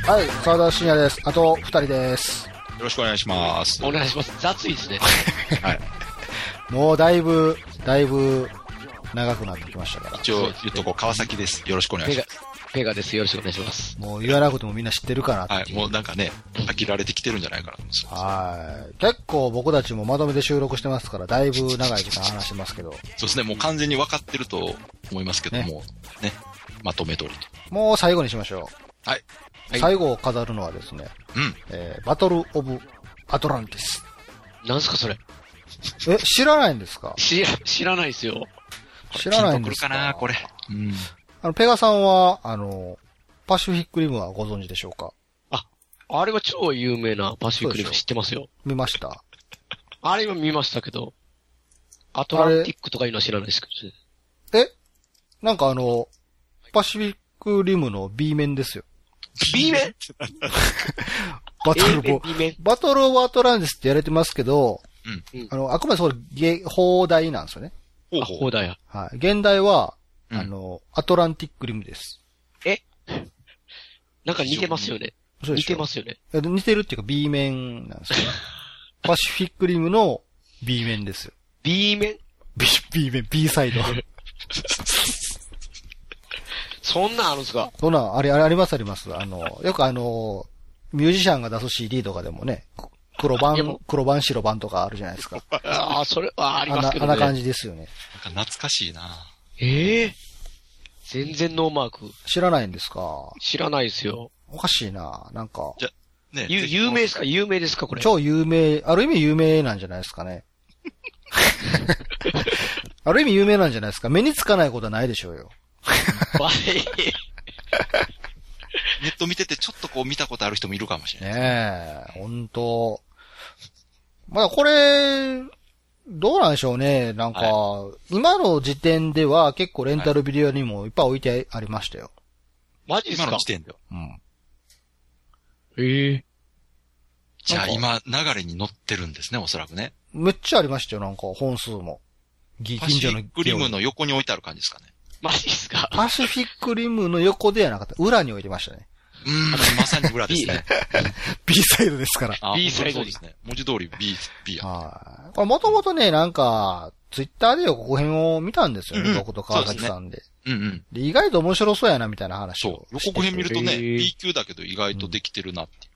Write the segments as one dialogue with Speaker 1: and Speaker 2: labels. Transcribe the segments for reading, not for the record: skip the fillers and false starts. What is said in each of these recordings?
Speaker 1: はい、沢田信也です。あと2人です。
Speaker 2: よろしくお願いします。
Speaker 3: お願いします。雑いですね。
Speaker 2: はい。
Speaker 1: もうだいぶ長くなってきましたから。
Speaker 2: 一応言っとこう、川崎です。よろしくお願いします。
Speaker 3: ペガです。よろしくお願いします。
Speaker 1: もう言わなくてもみんな知ってるかなって。
Speaker 2: はい、もうなんかね、飽きられてきてるんじゃないかな。
Speaker 1: はい。結構僕たちもまとめて収録してますから、だいぶ長い時間話してますけど。
Speaker 2: そうですね、もう完全に分かってると思いますけども、ね、まとめ通りと。
Speaker 1: もう最後にしましょ
Speaker 2: う。はい。
Speaker 1: 最後を飾るのはですね、バトルオブアトランティス。
Speaker 3: なんすかそれ。
Speaker 1: 知らないんですか？
Speaker 3: 知らないですよ。
Speaker 1: 知らないんですか？
Speaker 2: ピンとくるかな、これ。
Speaker 1: ペガさんは、パシフィックリムはご存知でしょうか？
Speaker 3: あれは超有名なパシフィックリム知ってますよ。
Speaker 1: 見ました？
Speaker 3: あれは見ましたけど、アトランティックとかいうのは知らないですけ
Speaker 1: ど。なんかパシフィックリムの B 面ですよ。
Speaker 3: B 面
Speaker 1: バトルオブアトランティスってやれてますけど、あくまでそれ、放題なんですよね。
Speaker 3: 放題や。
Speaker 1: はい。現代は、アトランティックリムです。
Speaker 3: なんか似てますよね。似てますよね。
Speaker 1: 似てるっていうか B 面なんですよね。パシフィックリムの B 面ですよ。
Speaker 3: B 面
Speaker 1: ?B 面、B サイド。
Speaker 3: そんなんあるんすか？
Speaker 1: そんなん、ありますあります。よくミュージシャンが出す CD とかでもね、黒版、白版とかあるじゃないですか。
Speaker 3: それはありますけどね。
Speaker 1: あんな感じですよね。
Speaker 2: なんか懐かしいな。
Speaker 3: 全然ノーマーク。
Speaker 1: 知らないんですか？
Speaker 3: 知らないですよ。
Speaker 1: おかしいな、なんか。
Speaker 2: じゃ、ね。
Speaker 3: 有名ですか？有名ですかこれ。
Speaker 1: 超有名、ある意味有名なんじゃないですかね。ある意味有名なんじゃないですか。目につかないことはないでしょうよ。
Speaker 2: ネット見ててちょっとこう見たことある人もいるかもしれない。
Speaker 1: ねえ、ほんと。まだこれ、どうなんでしょうね。なんか、今の時点では結構レンタルビデオにもいっぱい置いてありましたよ。
Speaker 3: マジですか？
Speaker 2: 今の時点では。じゃあ今流れに乗ってるんですね、おそらくね。
Speaker 1: めっちゃありましたよ、なんか本数も。
Speaker 2: パシフィックリムの横に置いてある感じですかね。
Speaker 3: マジですか？
Speaker 1: パシフィックリムの横ではなかった。裏に置いてましたね。
Speaker 2: まさに裏ですね。
Speaker 1: B サイドですから。
Speaker 2: B サイドですね。文字通り B や。
Speaker 1: これもともとね、なんか、ツイッターで予告編を見たんですよね、僕と川崎さんで。で、意外と面白そうやな、みたいな話を。
Speaker 2: そう。予告編見るとね、B 級だけど意外とできてるなっていう。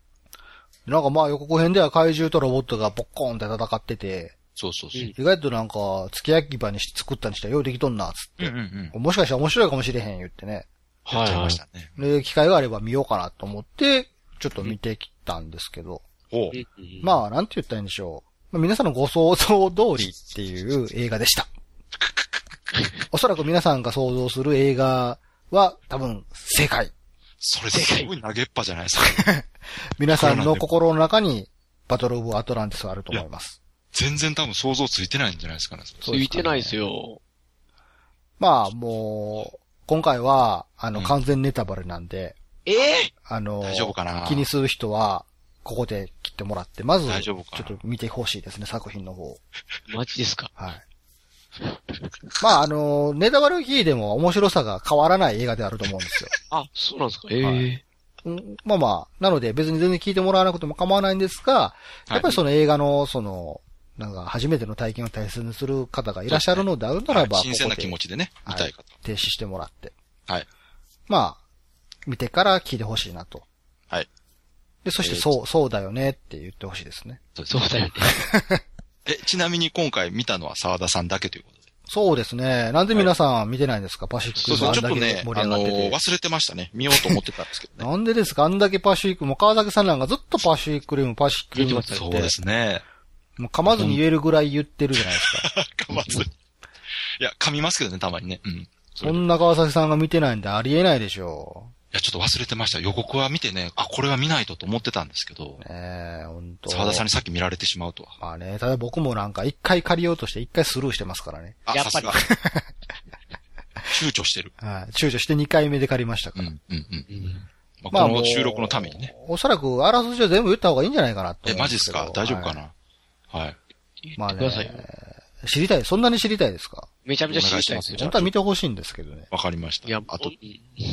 Speaker 1: なんかまあ予告編では怪獣とロボットがポッコーンって戦ってて、
Speaker 2: そう。
Speaker 1: 意外となんか、付け焼き場に作ったにしてはようできとんな、つって。もしかしたら面白いかもしれへん言ってね。
Speaker 2: やっちゃいましたね。
Speaker 1: で、機会があれば見ようかなと思って、ちょっと見てきたんですけど。まあ、なんて言ったらいいんでしょう。皆さんのご想像通りっていう映画でした。おそらく皆さんが想像する映画は多分正解。
Speaker 2: それすごい投げっぱじゃないですか。
Speaker 1: 皆さんの心の中にバトルオブアトランティスはあると思います。
Speaker 2: 全然多分想像ついてないんじゃないですかね。
Speaker 3: ついてないですよ。
Speaker 1: まあ、もう、今回は、完全ネタバレなんで。
Speaker 2: 大丈夫かな？
Speaker 1: 気にする人は、ここで切ってもらって、まず、ちょ
Speaker 2: 大丈夫かな？
Speaker 1: っと見てほしいですね、作品の方。
Speaker 3: マジですか？
Speaker 1: はい。まあ、ネタバレを聞いても面白さが変わらない映画であると思うんですよ。
Speaker 3: そうなんですか？
Speaker 1: まあまあ、なので別に全然聞いてもらわなくても構わないんですが、やっぱりその映画の、なんか初めての体験を大切にする方がいらっしゃるのであるならば、
Speaker 2: 新鮮な気持ちでね、見たい方。
Speaker 1: 停止してもらって。
Speaker 2: はい。
Speaker 1: まあ、見てから聞いてほしいなと。
Speaker 2: はい。
Speaker 1: で、そしてそうだよねって言ってほしいですね。
Speaker 3: そうだよね。
Speaker 2: ちなみに今回見たのは沢田さんだけということで。
Speaker 1: そうですね。なんで皆さん見てないんですか？パシフィックリムあんだけ盛り上がってて。
Speaker 2: 忘れてましたね。見ようと思ってたんですけどね。
Speaker 1: なんでですか？あんだけパシフィック、もう川崎さんなんかずっとパシフィックリムって言って。
Speaker 2: そうですね。
Speaker 1: もう噛まずに言えるぐらい言ってるじゃないですか。
Speaker 2: 噛まずに。いや、噛みますけどね、たまにね。
Speaker 1: そんな川崎さんが見てないんでありえないでしょう。
Speaker 2: いや、ちょっと忘れてました。予告は見てね、これは見ないと思ってたんですけど。
Speaker 1: 本当。
Speaker 2: 沢田さんにさっき見られてしまうとは。
Speaker 1: まあね、ただ僕もなんか一回借りようとして一回スルーしてますからね。
Speaker 3: やっぱり。
Speaker 2: 躊躊躇してる。
Speaker 1: はい。躊躇して2回目で借りましたから。
Speaker 2: まあ、この収録のためにね。
Speaker 1: おそらく、あらすじは全部言った方がいいんじゃないかなと思う。
Speaker 2: マジっすか？大丈夫かな？はい。
Speaker 1: まあね。知りたい。そんなに知りたいですか？
Speaker 3: めちゃめちゃ知りたいですよ。
Speaker 1: 本当は見てほしいんですけどね。
Speaker 2: わかりました。
Speaker 3: いや、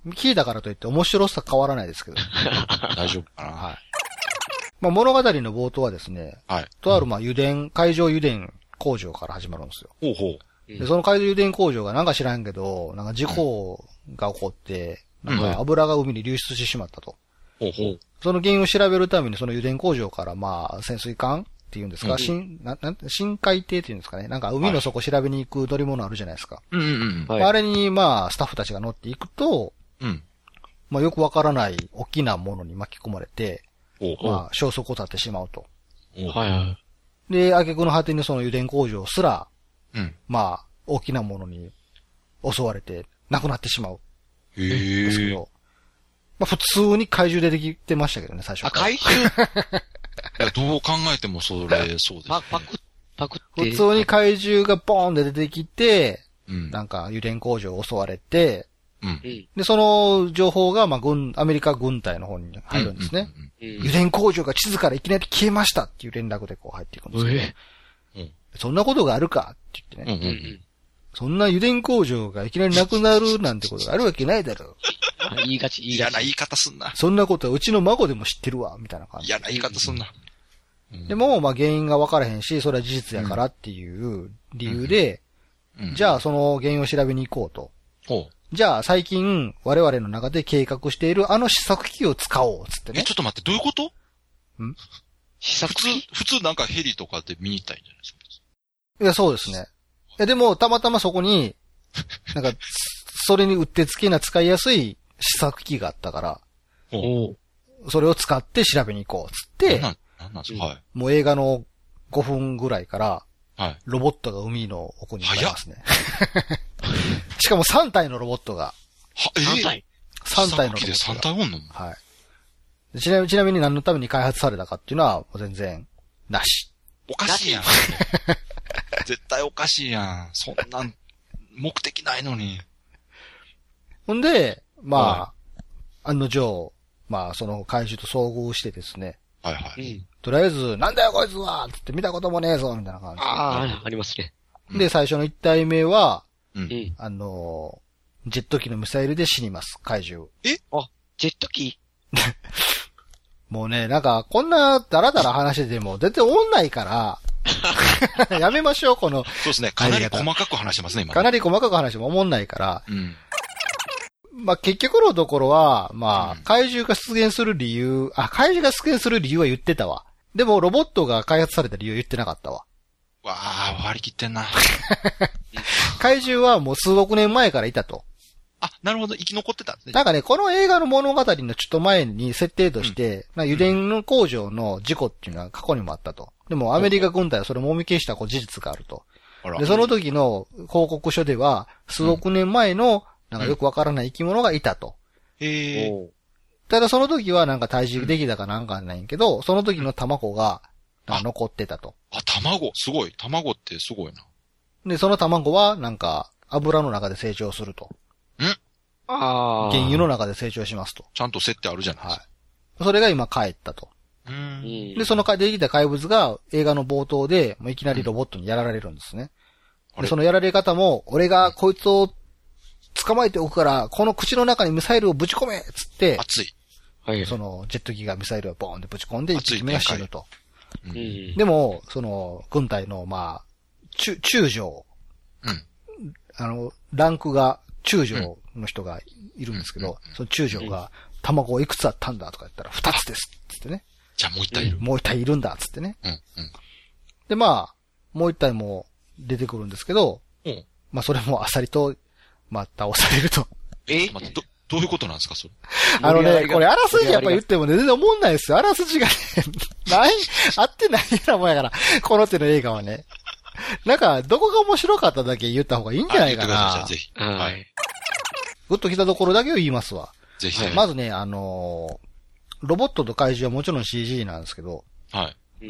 Speaker 1: 聞いたからといって面白さ変わらないですけど。
Speaker 2: 大丈夫かな。
Speaker 1: はい。まあ、物語の冒頭はですね、
Speaker 2: はい。
Speaker 1: とある、まあ、海上油田工場から始まるんですよ。
Speaker 2: ほうほ
Speaker 1: で、その海上油田工場がなんか知らんけど、なんか事故が起こって、なんか油が海に流出してしまったと。
Speaker 2: ほうほう。
Speaker 1: その原因を調べるためにその油田工場からまあ、潜水艦っていうんですか、深海艇っていうんですかね。なんか海の底調べに行く乗り物あるじゃないですか。
Speaker 2: うんうんうん。
Speaker 1: あれにまあ、スタッフたちが乗っていくと、
Speaker 2: うん。
Speaker 1: まあ、よくわからない大きなものに巻き込まれて、まあ、消息を絶ってしまうと。
Speaker 3: はいはい。
Speaker 1: で、挙句の果てにその油田工場すら、
Speaker 2: うん。
Speaker 1: まあ、大きなものに襲われて、亡くなってしまう。
Speaker 2: へ
Speaker 1: ですけど、まあ、普通に怪獣出てきてましたけどね、最初から。
Speaker 3: 怪獣
Speaker 2: いや、どう考えてもそうです。
Speaker 3: パクって。
Speaker 1: 普通に怪獣がボーンで出てきて、
Speaker 2: うん、
Speaker 1: なんか油田工場を襲われて、
Speaker 2: うん、
Speaker 1: で、その情報が、まあ、アメリカ軍隊の方に入るんですね。油田工場が地図からいきなり消えましたっていう連絡でこう入っていくんですけど、そんなことがあるかって言ってね。そんな油田工場がいきなりなくなるなんてことがあるわけないだろう。
Speaker 3: 言いがち。
Speaker 2: 嫌な言い方すんな。
Speaker 1: そんなことはうちの孫でも知ってるわ、みたいな感じ。
Speaker 2: 嫌な言い方すんな。
Speaker 1: でも、まあ、原因が分からへんし、それは事実やからっていう理由で、じゃあその原因を調べに行こうと。じゃあ最近我々の中で計画しているあの試作機を使おう、つってね。
Speaker 2: ちょっと待って、どういうこと？
Speaker 3: 試作機？
Speaker 2: 普通なんかヘリとかで見に行ったらいいんじゃないですか？
Speaker 1: いや、そうですね。いや、でもたまたまそこに、なんか、それにうってつけな使いやすい試作機があったから、それを使って調べに行こう、つって、
Speaker 2: なんですか？はい。
Speaker 1: もう映画の5分ぐらいから、
Speaker 2: はい。
Speaker 1: ロボットが海の奥に向かいますね。しかも3体のロボットが。
Speaker 3: 3体
Speaker 1: ?3 体のロボットが。
Speaker 2: で3体おんの？
Speaker 1: はい。ちなみに何のために開発されたかっていうのは、もう全然、なし。
Speaker 2: おかしいやん。絶対おかしいやん。そんなん、目的ないのに。
Speaker 1: ほんで、まあ、案の定、まあ、その怪獣と遭遇してですね。
Speaker 2: はいはい。
Speaker 1: とりあえず、なんだよこいつはつって見たこともねえぞみたいな感じで。
Speaker 3: ありますね。
Speaker 1: で、最初の1体目は、
Speaker 2: ジェ
Speaker 1: ット機のミサイルで死にます、怪獣。
Speaker 3: ジェット機
Speaker 1: もうね、なんか、こんなダラダラ話してても全然おんないから、やめましょう、この。
Speaker 2: そうですね。かなり細かく話してますね、今。
Speaker 1: かなり細かく話してもおもんないから、まあ、結局のところは、まあ、怪獣が出現する理由、怪獣が出現する理由は言ってたわ。でも、ロボットが開発された理由は言ってなかったわ。
Speaker 2: わあ、割り切ってんな。
Speaker 1: 怪獣はもう数億年前からいたと。
Speaker 2: なるほど、生き残ってたんですね。
Speaker 1: なんかね、この映画の物語のちょっと前に設定として、油田の工場の事故っていうのは過去にもあったと。でも、アメリカ軍隊はそれをもみ消した事実があると。で、その時の報告書では、数億年前の、なんかよくわからない生き物がいたと。ただその時はなんか退治できたかなんかないんけど、その時の卵が残ってたと。
Speaker 2: 卵すごい。卵ってすごいな。
Speaker 1: で、その卵はなんか油の中で成長すると。原油の中で成長しますと。
Speaker 2: ちゃんと設定あるじゃないですか。はい。
Speaker 1: それが今帰ったと。で、そのできた怪物が映画の冒頭で、もういきなりロボットにやられるんですね。で、そのやられ方も、俺がこいつを捕まえておくから、この口の中にミサイルをぶち込めつって、
Speaker 2: 熱い。
Speaker 1: そのジェット機がミサイルをボーンってぶち込んで、一匹目が死ぬと。でも、その、軍隊の、まあ、中将。ランクが中将の人がいるんですけど、その中将が、卵いくつあったんだとか言ったら、2つです。つってね。
Speaker 2: じゃあもう一体いる。
Speaker 1: もう一体いるんだ、つってね。で、まあ、もう一体も出てくるんですけど、まあ、それもあっさりと、まあ、倒されると。
Speaker 2: どういうことなんですか、それ。
Speaker 1: これ、あらすじやっぱ言ってもね、全然思んないですよ。あらすじがね、合ってないようなもんやから、この手の映画はね。なんか、どこが面白かっただけ言った方がいいんじゃないかな。
Speaker 2: ぜひ。はい。
Speaker 1: グッと来たところだけを言いますわ。
Speaker 2: ぜひ。
Speaker 1: まずね、ロボットと怪獣はもちろん CG なんですけど、
Speaker 2: はい。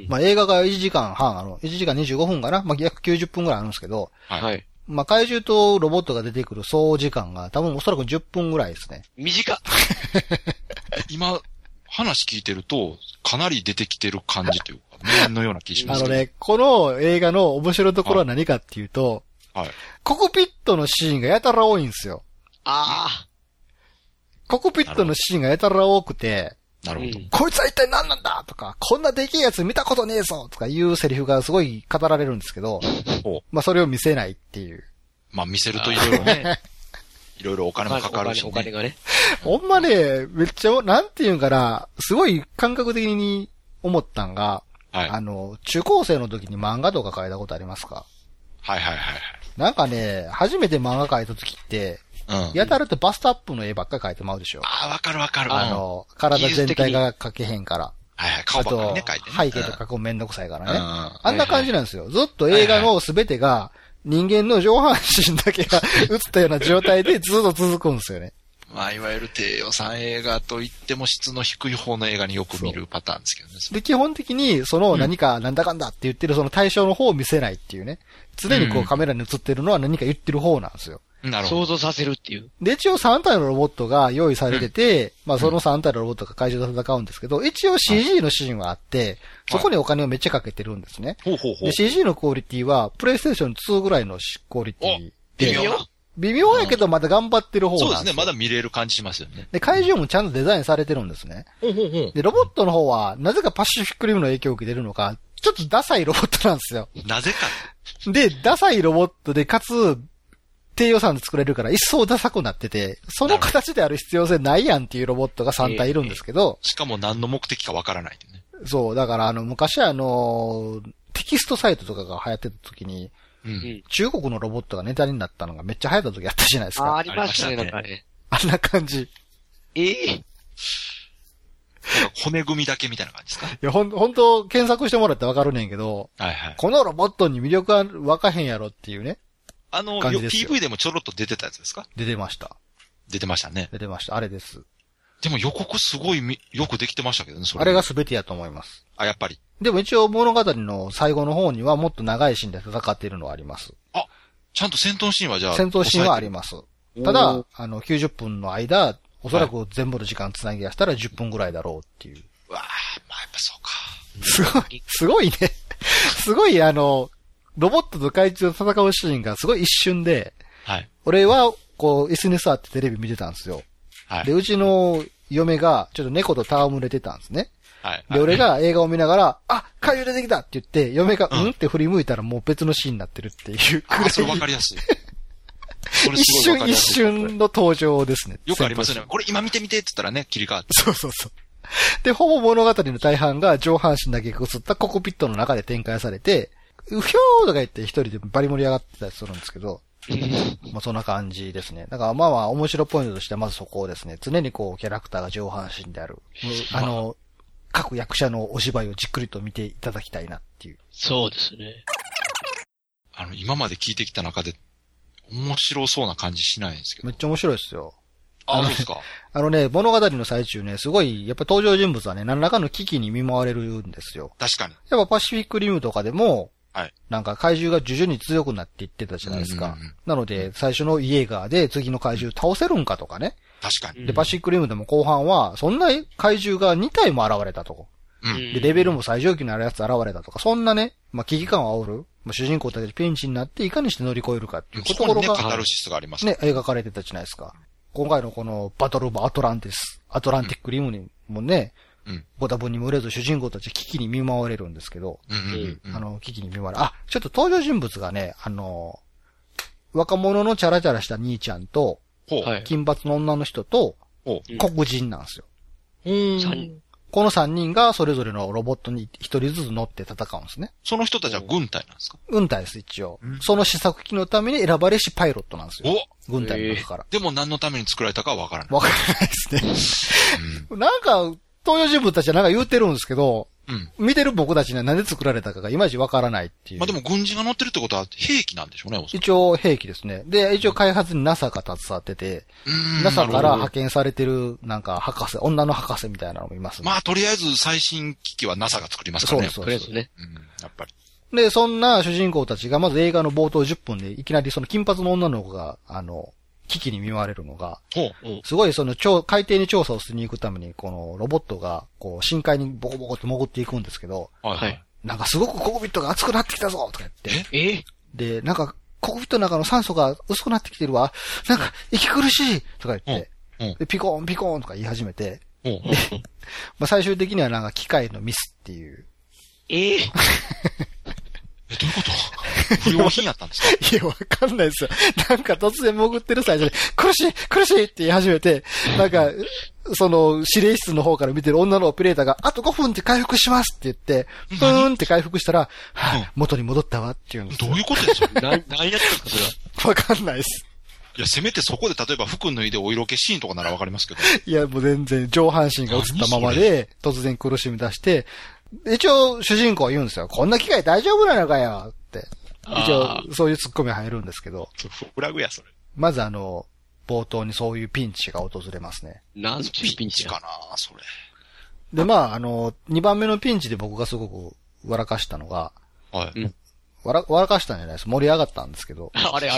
Speaker 1: まあ、映画が1時間半、1時間25分かな、まあ、約90分ぐらいあるんですけど、
Speaker 2: はい。
Speaker 1: まあ、怪獣とロボットが出てくる総時間が多分おそらく10分ぐらいですね。
Speaker 3: 短っ
Speaker 2: 今、話聞いてると、かなり出てきてる感じというか、無のような気しますね。
Speaker 1: この映画の面白いところは何かっていうと、
Speaker 2: はい。
Speaker 1: コクピットのシーンがやたら多いんですよ。 コクピットのシーンがやたら多くて、
Speaker 2: なるほど。
Speaker 1: こいつは一体何なんだとか、こんなでけえやつ見たことねえぞとかいうセリフがすごい語られるんですけど、まあそれを見せないっていう。
Speaker 2: まあ見せるといろいろね、いろいろお金もかかるし、ね。
Speaker 3: お金がね。
Speaker 1: ほんまね、めっちゃ、なんていうんかな、すごい感覚的に思ったんが、
Speaker 2: はい、
Speaker 1: 中高生の時に漫画とか書いたことありますか？
Speaker 2: はいはいはい。
Speaker 1: なんかね、初めて漫画書いた時って、やたらとバストアップの絵ばっかり描いてまうでしょ。
Speaker 2: ああ、わかるわかる。
Speaker 1: 体全体が描けへんから。
Speaker 2: はいはい、顔ばっかりね、描いて
Speaker 1: ね。背景とか描くのめんどくさいからね。あんな感じなんですよ。ずっと映画のすべてが、人間の上半身だけが映ったような状態でずっと続くんですよね。
Speaker 2: まあ、いわゆる低予算映画といっても質の低い方の映画によく見るパターンですけどね。
Speaker 1: で、基本的に、その何かなんだかんだって言ってるその対象の方を見せないっていうね。常にこうカメラに映ってるのは何か言ってる方なんですよ。
Speaker 2: なるほど。
Speaker 3: 想像させるっていう。
Speaker 1: で、一応3体のロボットが用意されてて、まあその3体のロボットが怪獣と戦うんですけど、一応 CG のシーンはあって、そこにお金をめっちゃかけてるんですね。で、CG のクオリティは、プレイステーション2ぐらいのクオリティで。微妙やけどまだ頑張ってる方なんですよ。
Speaker 2: そうですね。まだ見れる感じしますよね。
Speaker 1: で、怪獣もちゃんとデザインされてるんですね。で、ロボットの方は、なぜかパシフィックリムの影響を受けてるのか、ちょっとダサいロボットなんですよ。
Speaker 2: なぜか。
Speaker 1: で、ダサいロボットで、かつ、低予算で作れるから一層ダサくなってて、その形である必要性ないやんっていうロボットが3体いるんですけど。
Speaker 2: しかも何の目的かわからないってね。
Speaker 1: そう、だから昔テキストサイトとかが流行ってた時に、中国のロボットがネタになったのがめっちゃ流行った時あったじゃないですか。
Speaker 3: ありましたね、なんかね。
Speaker 1: あんな感じ。
Speaker 2: なんか骨組みだけみたいな感じですか？
Speaker 1: いや、ほんと、検索してもらってわかるねんけど、
Speaker 2: はいはい。
Speaker 1: このロボットに魅力はわかへんやろっていうね。
Speaker 2: PV でもちょろっと出てたやつですか？
Speaker 1: 出てました。
Speaker 2: 出てましたね。
Speaker 1: 出てました。あれです。
Speaker 2: でも予告すごいよくできてましたけどね、それ。
Speaker 1: あれが全てやと思います。
Speaker 2: あ、やっぱり。
Speaker 1: でも一応物語の最後の方にはもっと長いシーンで戦っているのはあります。
Speaker 2: あ、ちゃんと戦闘シーンはじゃあ。
Speaker 1: 戦闘シーンはあります。ただ、90分の間、おそらく全部の時間つなぎ出したら10分ぐらいだろうっていう。
Speaker 2: まあやっぱそうか。
Speaker 1: すごいね。すごいロボットと怪獣と戦うシーンがすごい一瞬で、
Speaker 2: はい。
Speaker 1: 俺は、椅子に座ってテレビ見てたんですよ。はい。で、うちの嫁が、ちょっと猫と戯れてたんですね。はい。で、俺が映画を見ながら、あ、怪獣出てきたって言って、嫁が、って振り向いたらもう別のシーンになってるっていうくらい。
Speaker 2: それわかりやすい。
Speaker 1: 一瞬の登場ですね。
Speaker 2: よくありますね。これ今見てみてって言ったらね、切り替わって。
Speaker 1: そう。で、ほぼ物語の大半が上半身だけ映ったココピットの中で展開されて、うひょーとか言って一人でバリ盛り上がってたりするんですけど、まあそんな感じですね。だからまあ面白いポイントとしてはまずそこですね。常にキャラクターが上半身である。各役者のお芝居をじっくりと見ていただきたいなっていう。
Speaker 3: そうですね。
Speaker 2: 今まで聞いてきた中で面白そうな感じしないんですけど。
Speaker 1: めっちゃ面白いですよ。
Speaker 2: そうですか。
Speaker 1: 物語の最中ね、すごい、やっぱ登場人物はね、何らかの危機に見舞われるんですよ。
Speaker 2: 確かに。
Speaker 1: やっぱパシフィックリムとかでも、
Speaker 2: はい。
Speaker 1: なんか怪獣が徐々に強くなっていってたじゃないですか。なので、最初のイエーガーで次の怪獣倒せるんかとかね。
Speaker 2: 確かに。
Speaker 1: で、パシフィックリムでも後半は、そんな怪獣が2体も現れたと。で、レベルも最上級にあるやつ現れたとか、そんなね、まあ、危機感を煽る。まあ、主人公たちピンチになっていかにして乗り越えるかっていうところが、
Speaker 2: ね、カタルシスがあります
Speaker 1: ね、描かれてたじゃないですか。今回のこのバトルオブアトランティックリムにもね、ご多分にも売れず主人公たち危機に見舞われるんですけど、危機に見舞われ、ちょっと登場人物がね、若者のチャラチャラした兄ちゃんと、金髪の女の人と、黒人なんですよ。この3人がそれぞれのロボットに1人ずつ乗って戦うんですね。
Speaker 2: その人たちは軍隊なんですか？
Speaker 1: 軍隊です、一応。その試作機のために選ばれしパイロットなんですよ。軍隊の中から。
Speaker 2: でも何のために作られたかはわからない。
Speaker 1: わからないですね。なんか、登場人物たちはなんか言うてるんですけど、見てる僕たちには何で作られたかがいまいちわからないっていう。
Speaker 2: まあでも軍人が乗ってるってことは兵器なんでしょうね、
Speaker 1: 一応兵器ですね。で、一応開発に NASA が携わってて、NASA から派遣されてるなんか博士、女の博士みたいなのもいますね。
Speaker 2: まあとりあえず最新機器は NASA が作りますからね。
Speaker 1: そうです
Speaker 3: ね。
Speaker 2: やっぱり。
Speaker 1: で、そんな主人公たちがまず映画の冒頭10分でいきなりその金髪の女の子が、危機に見舞われるのが、すごい海底に調査をしに行くために、このロボットが、深海にボコボコって潜っていくんですけど、なんかすごくココピットが熱くなってきたぞとか言って。で、なんか、ココピットの中の酸素が薄くなってきてるわ。なんか、息苦しいとか言って。 で、ピコーンピコーンとか言い始めて、
Speaker 2: うん。
Speaker 1: まあ最終的にはなんか機械のミスっていう。
Speaker 3: えー、
Speaker 2: どういうこと不良品やったんですか？
Speaker 1: いや、わかんないですよ。なんか突然潜ってる最初に、苦しい苦しいって言い始めて、なんか、その、指令室の方から見てる女のオペレーターが、あと5分って回復しますって言って、ふーんって回復したら、はぁ、元に戻ったわっていうんですよ。
Speaker 2: どういうことですか？
Speaker 3: 何やったんですか、それは。
Speaker 1: わかんないです。
Speaker 2: いや、せめてそこで例えば服脱いでお色気シーンとかならわかりますけど。
Speaker 1: いや、もう全然上半身が映ったままで、突然苦しみ出して、一応主人公は言うんですよ。こんな機械大丈夫なのかよって。一応、そういうツッコミ入るんですけど。
Speaker 2: フラグや、それ。
Speaker 1: まず冒頭にそういうピンチが訪れますね。
Speaker 3: なんちゅうピンチ
Speaker 2: かなそれ。
Speaker 1: で、まあ、2番目のピンチで僕がすごく笑かしたのが、
Speaker 2: はい。
Speaker 1: 笑かしたんじゃないです。盛り上がったんですけど。
Speaker 3: あれ。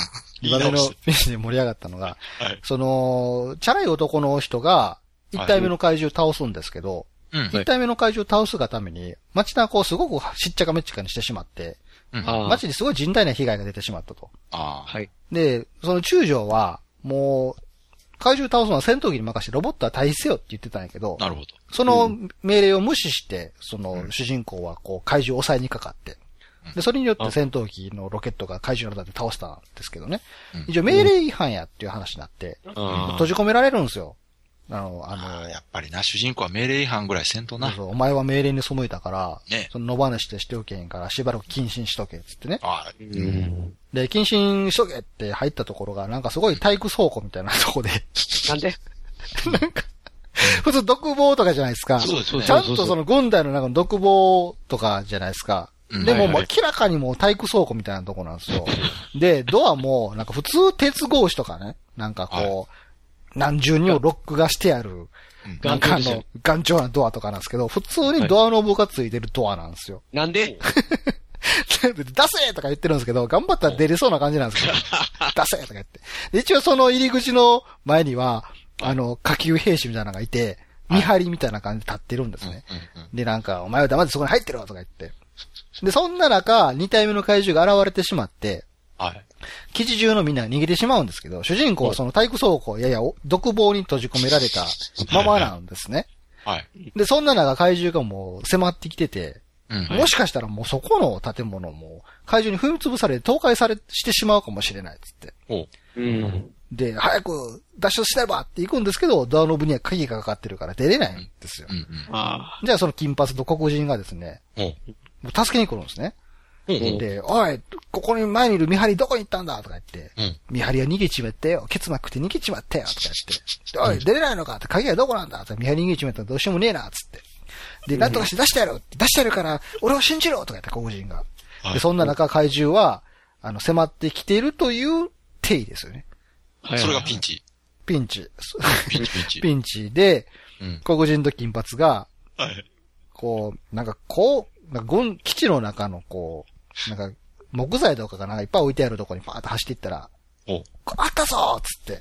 Speaker 1: 2番目のピンチで盛り上がったのが、
Speaker 2: はい。
Speaker 1: チャラい男の人が、1体目の怪獣を倒すんですけど、
Speaker 2: うん。
Speaker 1: 1体目の怪獣を倒すがために、街中をすごくしっちゃかめっちゃかにしてしまって、
Speaker 2: うん。
Speaker 1: 街にすごい甚大な被害が出てしまったと。
Speaker 2: ああ。
Speaker 3: はい。
Speaker 1: で、その中将は、もう、怪獣倒すのは戦闘機に任せてロボットは退避せよって言ってたんやけど、
Speaker 2: なるほど。
Speaker 1: その命令を無視して、主人公はこう怪獣を抑えにかかって、で、それによって戦闘機のロケットが怪獣の中で倒したんですけどね。一応命令違反やっていう話になって、閉じ込められるんですよ。
Speaker 2: やっぱりな、主人公は命令違反ぐらいせんとな。
Speaker 1: そう、お前は命令に背いたから、
Speaker 2: ね。
Speaker 1: その野放しでしておけへんから、しばらく謹慎しとけ、つってね。
Speaker 2: ああ、
Speaker 1: で、謹慎しとけって入ったところが、なんかすごい体育倉庫みたいなとこで。
Speaker 3: なんで
Speaker 1: なんか、普通独房とかじゃないですか。
Speaker 2: そうですね。
Speaker 1: ちゃんとその軍隊の中の独房とかじゃないですか。でも、明らかにもう体育倉庫みたいなとこなんですよ。で、ドアも、なんか普通鉄格子とかね、なんかこう、何重にもロックがしてある、なんか頑丈なドアとかなんですけど、普通にドアノブがついてるドアなんですよ。
Speaker 3: なんで
Speaker 1: 出せとか言ってるんですけど、頑張ったら出れそうな感じなんですけど、出せとか言って。で一応その入り口の前には、下級兵士みたいなのがいて、見張りみたいな感じで立ってるんですね。で、なんか、お前は黙ってそこに入ってろとか言って。で、そんな中、2体目の怪獣が現れてしまって、
Speaker 2: はい。
Speaker 1: 基地中のみんなが逃げてしまうんですけど、主人公はその体育倉庫をやや独房に閉じ込められたままなんですね。
Speaker 2: はい。
Speaker 1: で、そんな中怪獣がもう迫ってきてて、
Speaker 2: うん、
Speaker 1: もしかしたらもうそこの建物も怪獣に踏み潰されて倒壊してしまうかもしれないっつって。で、早く脱出しないばって行くんですけど、ドアノブには鍵がかかってるから出れないんですよ。じゃあその金髪と黒人がですね、助けに来るんですね。で、おい、ここに前にいる見張りどこに行ったんだとか言って、見張りは逃げちまったよ。ケツまくって逃げちまったよとか言って、おい、出れないのかって鍵はどこなんだって見張り逃げちまったらどうしようもねえなつって。で、なんとかして出してやるから、俺を信じろとか言った黒人が。で、そんな中怪獣は、迫ってきているという定義ですよね。
Speaker 2: それがピンチ。
Speaker 1: ピンチ。
Speaker 2: ピンチ。
Speaker 1: ピンチで、黒人と金髪が、こう、なんか基地の中のこう、なんか、木材とかがなんかいっぱい置いてあるところにパーッと走っていったら、あったぞーっつって、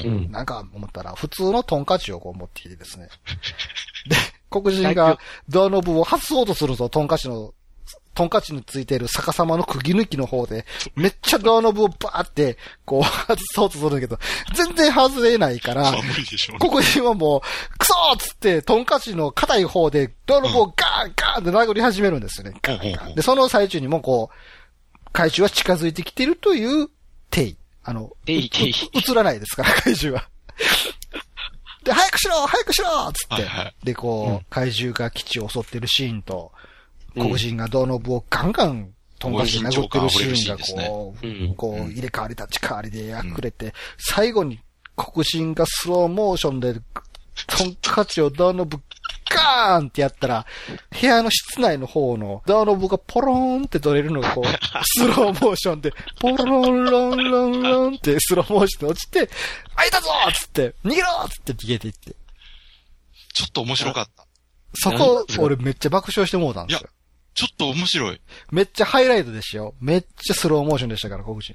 Speaker 1: なんか思ったら、普通のトンカチをこう持ってきてですね。で、黒人がドアノブを外そうとすると、トンカチについている逆さまの釘抜きの方で、めっちゃドアノブをバーって、こう、外そうとするんだけど、全然外れないから、黒人はもう、クソーっつって、トンカチの硬い方で、ドアノブをガーンガーンって殴り始めるんですよね。で、その最中にもこう、怪獣は近づいてきているという定義。映らないですから、怪獣は。で、早くしろっつって。で、こう、怪獣が基地を襲ってるシーンと、黒人がドアノブをガンガントンカチで殴ってるシーンがこう入れ替わり立ち替わりでやくれて、最後に黒人がスローモーションでトンカチをドアノブガーンってやったら、部屋の室内の方のドアノブがポローンって取れるのがこう、スローモーションで、ポロンロンロンロンってスローモーションで落ちて、開いたぞーつって、逃げろーつって逃げていって。
Speaker 2: ちょっと面白かった。
Speaker 1: そこ、俺めっちゃ爆笑してもうたんですよ。
Speaker 2: ちょっと面白い。
Speaker 1: めっちゃハイライトでしたよ。めっちゃスローモーションでしたから、黒人。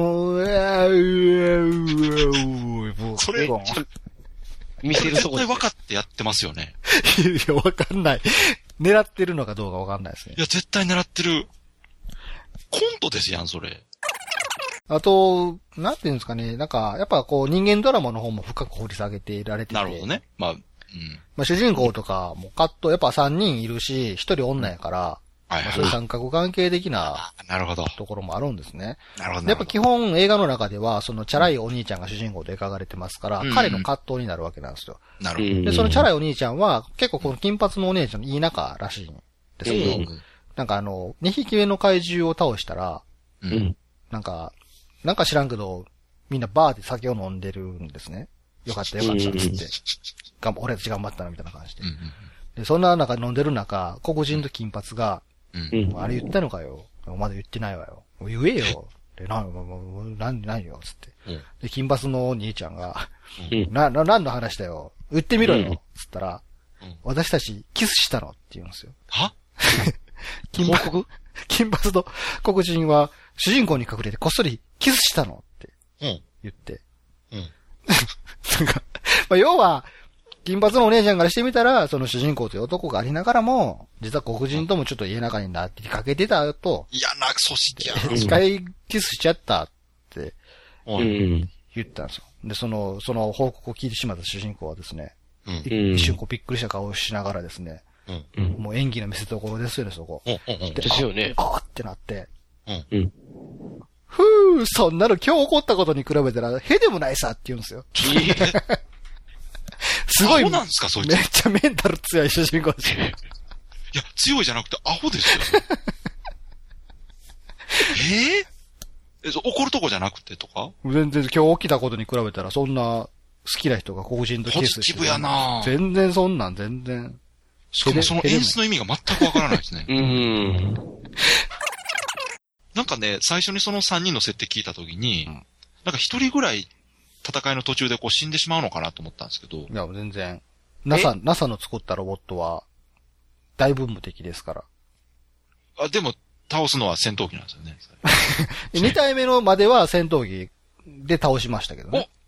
Speaker 2: それ、
Speaker 3: 見せるとこ
Speaker 2: 絶対分かってやってますよね。
Speaker 1: いや、わかんない。狙ってるのかどうかわかんないですね。
Speaker 2: いや、絶対狙ってる。コントですやん、それ。
Speaker 1: あと、なんていうんですかね、なんか、やっぱこう人間ドラマの方も深く掘り下げていられてて。
Speaker 2: なるほどね。まあ、
Speaker 1: まあ主人公とかもカット、やっぱ3人いるし、1人女やから、
Speaker 2: はいはい。
Speaker 1: まあ、そういう三角関係的な、
Speaker 2: なるほど。
Speaker 1: ところもあるんですね。
Speaker 2: なるほど。
Speaker 1: やっぱ基本映画の中では、そのチャラいお兄ちゃんが主人公で描かれてますから、彼の葛藤になるわけなんですよ。
Speaker 2: なるほど。
Speaker 1: で、そのチャラいお兄ちゃんは、結構この金髪のお姉ちゃんのいい仲らしいんですけど、なんか2匹目の怪獣を倒したら、なんか知らんけど、みんなバーで酒を飲んでるんですね。よかったよかったっつって。俺たち頑張ったなみたいな感じで。で、そんな中飲んでる中、黒人と金髪が、あれ言ったのかよ。まだ言ってないわよ。言えよ。で、何よ、つって。で、金髪の兄ちゃんが、何の話だよ。言ってみろよ。つったら、私たちキスしたのって言うんですよ。
Speaker 2: は
Speaker 1: 金髪の黒人は、主人公に隠れてこっそりキスしたのって言って。なんか、まあ、要は、金髪のお姉ちゃんからしてみたら、その主人公という男がありながらも、実は黒人ともちょっと家仲になってかけてたと。
Speaker 2: 嫌な組織やな。
Speaker 1: 一回キスしちゃったって言ったんですよ。で、その報告を聞いてしまった主人公はですね、一瞬こうびっくりした顔をしながらですね、もう演技の見せ所ですよね、そこ。
Speaker 3: ですよね。
Speaker 1: あーってなって、そんなの今日起こったことに比べたら、へでもないさって言うんですよ。すごい。
Speaker 2: アホなんですか、そいつ。
Speaker 1: めっちゃメンタル強い主人公ですよ。
Speaker 2: いや、強いじゃなくてアホですよ。怒るとこじゃなくてとか
Speaker 1: 全然今日起きたことに比べたら、そんな好きな人が黒人とキスして。
Speaker 2: ポジティブやな
Speaker 1: 全然そんなん、全然。
Speaker 2: しかもその演出の意味が全くわからないですね。なんかね、最初にその3人の設定聞いたときに、なんか1人ぐらい戦いの途中でこう死んでしまうのかなと思ったんですけど。
Speaker 1: いや、全然。NASA の作ったロボットは、大分無敵ですから。
Speaker 2: あ、でも、倒すのは戦闘機なんですよね。
Speaker 1: 2体目のまでは戦闘機で倒しましたけどね。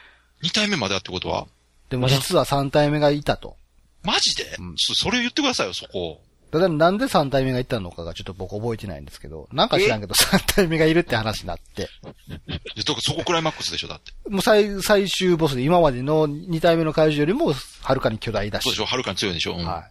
Speaker 2: 2体目まではってことは
Speaker 1: でも実は3体目がいたと。
Speaker 2: マジで、それを言ってくださいよ、そこ。
Speaker 1: だからなんで3体目がいたのかがちょっと僕覚えてないんですけど、なんか知らんけど3体目がいるって話になって。
Speaker 2: そこクライマックスでしょ、だって。
Speaker 1: もう最終ボスで今までの2体目の怪獣よりもはるかに巨大だし。
Speaker 2: そうでしょ、はるかに強いでしょ。
Speaker 1: はい。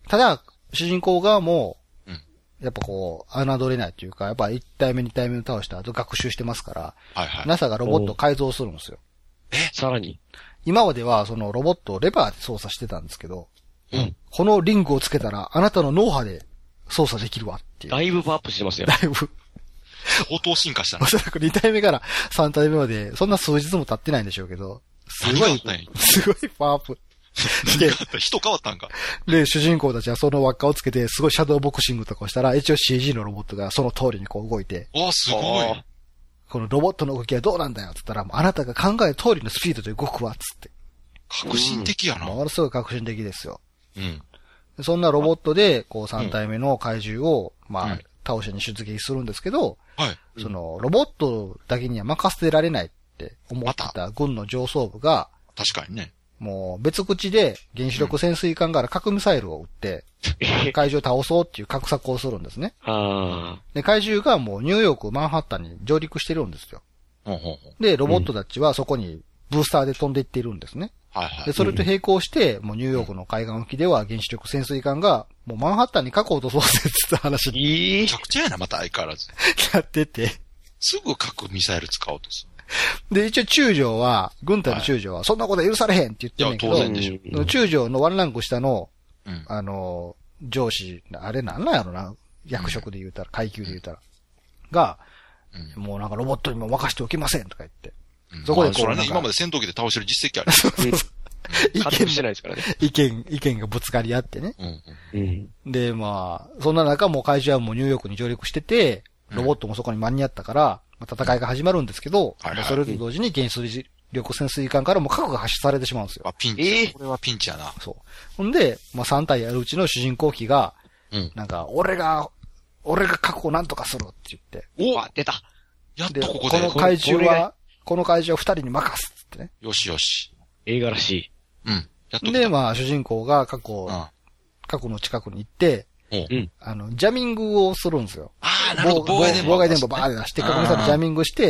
Speaker 1: ただ、主人公側も、やっぱこう、侮れないというか、やっぱ1体目2体目を倒した後学習してますから、NASA がロボットを改造するんですよ。
Speaker 3: さらに
Speaker 1: 今まではそのロボットをレバーで操作してたんですけど、このリングをつけたらあなたの脳波で操作できるわっていう。
Speaker 3: だいぶパワーアップしてますよ。
Speaker 1: だいぶ。
Speaker 2: 相当進化したな。
Speaker 1: おそらく2体目から3体目まで、そんな数日も経ってないんでしょうけど、すごいパワーアップ。
Speaker 2: 人変わったんか。
Speaker 1: で、主人公たちはその輪っかをつけて、すごいシャドーボクシングとかをしたら、一応 CG のロボットがその通りにこう動いて。
Speaker 2: すごい。
Speaker 1: このロボットの動きはどうなんだよ、つったら、あなたが考える通りのスピードで動くわ、つって。
Speaker 2: 革新的やな。
Speaker 1: ものすごい革新的ですよ。そんなロボットで、こう3体目の怪獣を、倒しに出撃するんですけど、その、ロボットだけには任せられないって思ってた軍の上層部が、
Speaker 2: 確かにね。
Speaker 1: もう別口で原子力潜水艦から核ミサイルを撃って、怪獣を倒そうっていう画策をするんですね。で、怪獣がもうニューヨーク、マンハッタンに上陸してるんですよ。で、ロボットたちはそこにブースターで飛んでいっているんですね。で、それと並行して、もうニューヨークの海岸沖では原子力潜水艦が、もうマンハッタンに核を落とそうぜって話に。
Speaker 2: めちゃくちゃやな、また相変わらず。
Speaker 1: やってて。
Speaker 2: すぐ核ミサイル使おうとする。
Speaker 1: で、一応中将は、軍隊の中将は、そんなことは許されへんって言ってるんだけど、
Speaker 2: 当然でしょ。
Speaker 1: 中将のワンランク下の、上司、あれなんなんやろな、役職で言うたら、階級で言うたら、が、もうなんかロボットにも任しておきませんとか言って。
Speaker 2: そこでこう、今まで戦闘機で倒してる実績ある。
Speaker 3: 意見してないですからね。
Speaker 1: 意見がぶつかり合ってね。で、そんな中もう怪獣はもうニューヨークに上陸してて、ロボットもそこに間に合ったから、戦いが始まるんですけど、それと同時に原子力潜水艦からも核が発射されてしまうんですよ。
Speaker 2: ピンチ。これはピンチやな。
Speaker 1: そう。ほんで、3体あるうちの主人公機が、なんか、俺が核をなんとかするって言って。
Speaker 3: 出た。
Speaker 2: やっとここで。
Speaker 1: この怪獣は2人に任すってね。
Speaker 2: よしよし。
Speaker 3: 映画らしい。
Speaker 2: やっと
Speaker 1: で、主人公が核の近くに行って、ジャミングをするんですよ。
Speaker 2: なるほど、
Speaker 1: 妨害電波バーって出して、核ミサイルジャミングして、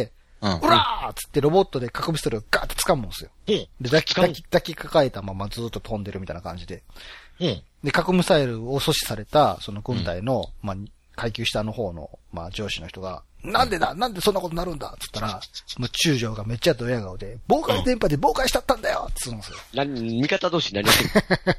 Speaker 1: うらーっつってロボットで核ミサイルをガーって掴むんですよ。で、抱きかかえたままずっと飛んでるみたいな感じで。で、核ミサイルを阻止された、その軍隊の、まあ、階級下の方の、まあ、上司の人が、なんでそんなことになるんだつったら、もう中将がめっちゃドヤ顔で、妨害電波で妨害したったんだよつうんですよ。
Speaker 3: 味方同士何やってる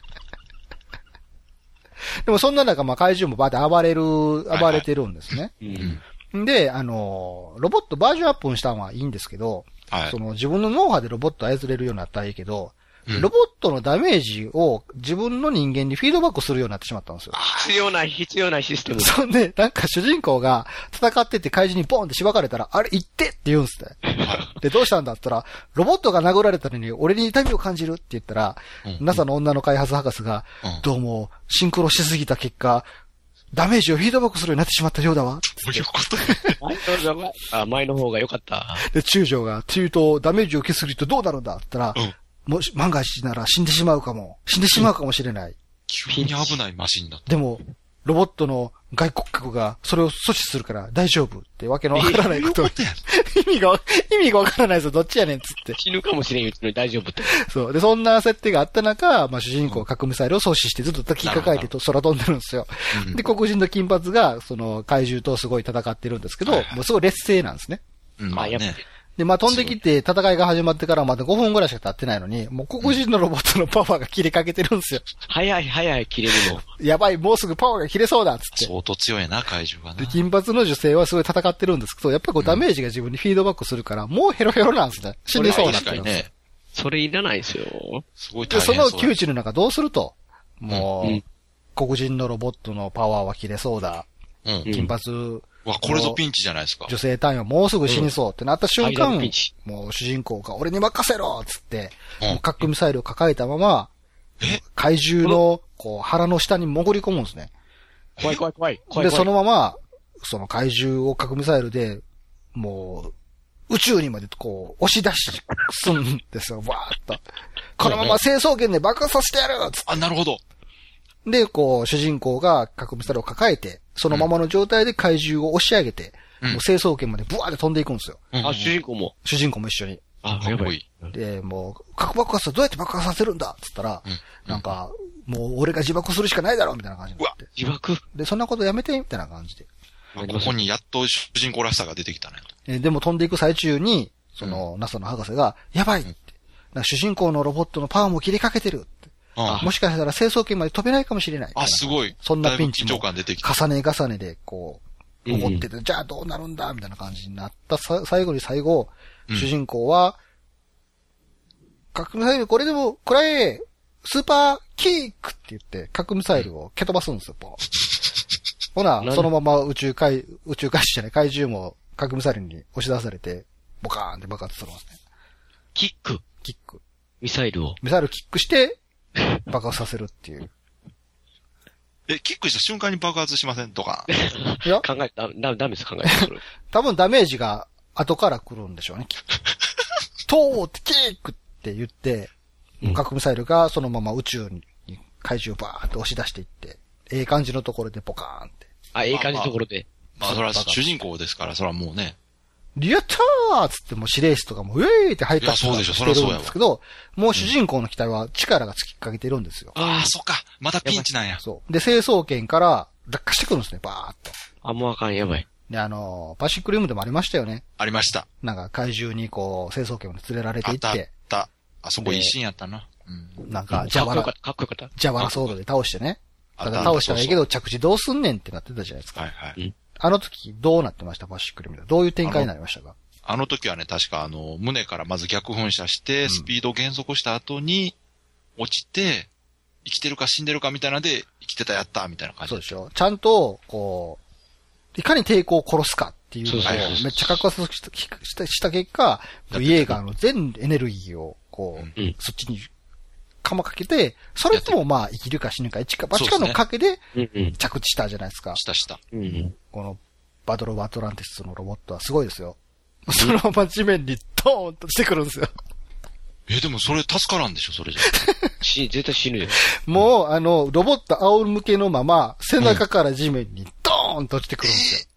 Speaker 1: でもそんな中、まあ、怪獣もバーって暴れてるんですね。で、ロボットバージョンアップしたのはいいんですけど、その自分の脳波でロボット操れるようになったらいいけど、ロボットのダメージを自分の人間にフィードバックするようになってしまったんですよ。
Speaker 3: 必要ないシステム。
Speaker 1: そんで、なんか主人公が戦ってて怪獣にボンってしばかれたら、あれ行ってって言うんですね。で、どうしたんだって言ったら、ロボットが殴られたのに俺に痛みを感じるって言ったら、NASA の女の開発博士が、どうもシンクロしすぎた結果、ダメージをフィードバックするようになってしまったようだわ。
Speaker 2: どういうこと
Speaker 3: 前の方が良かった。
Speaker 1: で、中将が、って言うと、ダメージを消しすぎるとどうなるんだって言ったら、もし、万が一なら死んでしまうかもしれない。
Speaker 2: 急に危ないマシンだった。
Speaker 1: でも、ロボットの外国格がそれを阻止するから大丈夫ってわけのわからないことを。意味がわからないぞ、どっちやねんつって。
Speaker 3: 死ぬかもしれんうちのに大丈夫って。
Speaker 1: そう。で、そんな設定があった中、まあ主人公は核ミサイルを阻止してずっと抱きかかえて空飛んでるんですよ。で、黒人の金髪が、その怪獣とすごい戦ってるんですけど、もうすごい劣勢なんですね。
Speaker 2: まあね。
Speaker 1: で、まあ、飛んできて戦いが始まってからまだ5分ぐらいしか経ってないのに、もう黒人のロボットのパワーが切れかけてるんですよ。
Speaker 3: 早い、切れるの。
Speaker 1: やばい、もうすぐパワーが切れそうだっつって。
Speaker 2: 相当強いな、怪獣が
Speaker 1: で、金髪の女性はすごい戦ってるんですけど、やっぱりこうダメージが自分にフィードバックするから、もうヘロヘロなんですね。死にそうになってるんですよ。
Speaker 3: それいらないですよ。
Speaker 2: すごい大変
Speaker 1: そう。で、その窮地の中どうすると。もう、黒人のロボットのパワーは切れそうだ。金髪、
Speaker 2: これぞピンチじゃないですか。
Speaker 1: 女性隊員はもうすぐ死にそうってなった瞬間、もう主人公が俺に任せろっつって、もう核ミサイルを抱えたまま、怪獣のこう腹の下に潜り込むんですね。
Speaker 3: 怖い。
Speaker 1: で、そのまま、その怪獣を核ミサイルで、もう、宇宙にまでこう、押し出すんですよ、わーっと。このまま成層圏で爆発させてやるっつって。
Speaker 2: あ、なるほど。
Speaker 1: で、こう、主人公が核ミサイルを抱えて、そのままの状態で怪獣を押し上げて、もう成層圏までブワーって飛んでいくんですよ。
Speaker 3: 主人公も
Speaker 1: 一緒に。
Speaker 2: やばい。
Speaker 1: で、もう、核爆発はどうやって爆発させるんだっつったら、なんか、もう俺が自爆するしかないだろみたいな感じになって。
Speaker 3: 自爆
Speaker 1: で、そんなことやめてみたいな感じで。
Speaker 2: ここにやっと主人公らしさが出てきたね。
Speaker 1: でも飛んでいく最中に、その、NASA の博士が、やばいって。主人公のロボットのパワーも切りかけてるって。もしかしたら成層圏まで飛べないかもしれない。
Speaker 2: すごい。
Speaker 1: そんなピンチも重ねでこう、起こってて、じゃあどうなるんだみたいな感じになった最後、主人公は、核ミサイルこれでも、これ、スーパーキックって言って、核ミサイルを蹴飛ばすんですよ、ほな、そのまま怪獣も核ミサイルに押し出されて、ボカーンって爆発するんですね。
Speaker 3: キック。ミサイル
Speaker 1: キックして、爆発させるっていう。
Speaker 2: キックした瞬間に爆発しませんとか。
Speaker 1: いや。
Speaker 3: ダメです考えて。
Speaker 1: 多分ダメージが後から来るんでしょうね。トーってキックって言って、核ミサイルがそのまま宇宙に怪獣をバーって押し出していって、感じのところでポカーンって。
Speaker 3: 感じのところで。
Speaker 2: それは主人公ですから、それはもうね。
Speaker 1: リアターつっても指令室とかもウェーイって入ったりしてるんですけど、もう主人公の機体は力がつきかけてるんですよ。
Speaker 2: そっか。またピンチなんや。
Speaker 1: そう。で、成層圏から落下してくるんですね、バーっと。
Speaker 3: もうあかん、やばい。
Speaker 1: で、パシフィックリムでもありましたよね。
Speaker 2: ありました。
Speaker 1: なんか怪獣にこう、成層圏まで連れられていって。
Speaker 2: あった。あそこいいシーンやったな。
Speaker 1: なんか、ジャワラソードで倒してね。ただ倒したらいいけど、着地どうすんねんってなってたじゃないですか。あの時どうなってましたパシフィックリムで。どういう展開になりましたか？
Speaker 2: あの時はね、確か胸からまず逆噴射して、スピードを減速した後に、落ちて、生きてるか死んでるかみたいなので、生きてたやったみたいな感じ。
Speaker 1: そうでしょ。ちゃんと、こう、いかに抵抗を殺すかっていうのを、めっちゃ確発した結果、イエーガーの全エネルギーを、こう、そっちに、かけて、それともまあ、生きるか死ぬか、一か八かの賭けで、着地したじゃないですか。
Speaker 2: した。
Speaker 1: この、バトルオブアトランティスのロボットはすごいですよ。そのまま地面にドーンとしてくるんですよ。
Speaker 2: でもそれ助からんでしょ、それじゃ。
Speaker 3: 絶対死ぬよ。
Speaker 1: もう、ロボット仰向けのまま、背中から地面にドーンと落ちてくるんですよ。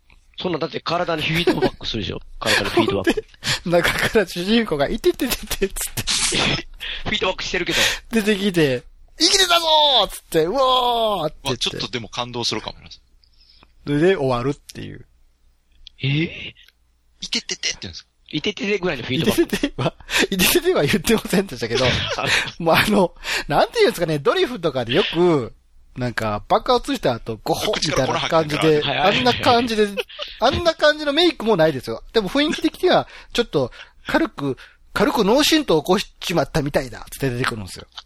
Speaker 3: そんなだって体にフィードバックするでしょ。体にフィードバック。
Speaker 1: 中から主人公がいてててて、つって。
Speaker 3: フィードバックしてるけど。
Speaker 1: 出てきて、生きてたぞーつって、うわーって言って。
Speaker 2: ちょっとでも感動するかもな。
Speaker 1: それで終わるっていう。
Speaker 2: いてててって言うんですか？
Speaker 3: いてててぐらいのフィードバック。
Speaker 1: いてては言ってませんでしたけど、もうなんていうんですかね、ドリフとかでよく、なんか、爆発した後、ゴホみたいな感じで、あんな感じのメイクもないですよ。でも雰囲気的には、ちょっと、軽く脳震盪を起こしちまったみたいだ、つって出てくるんですよ。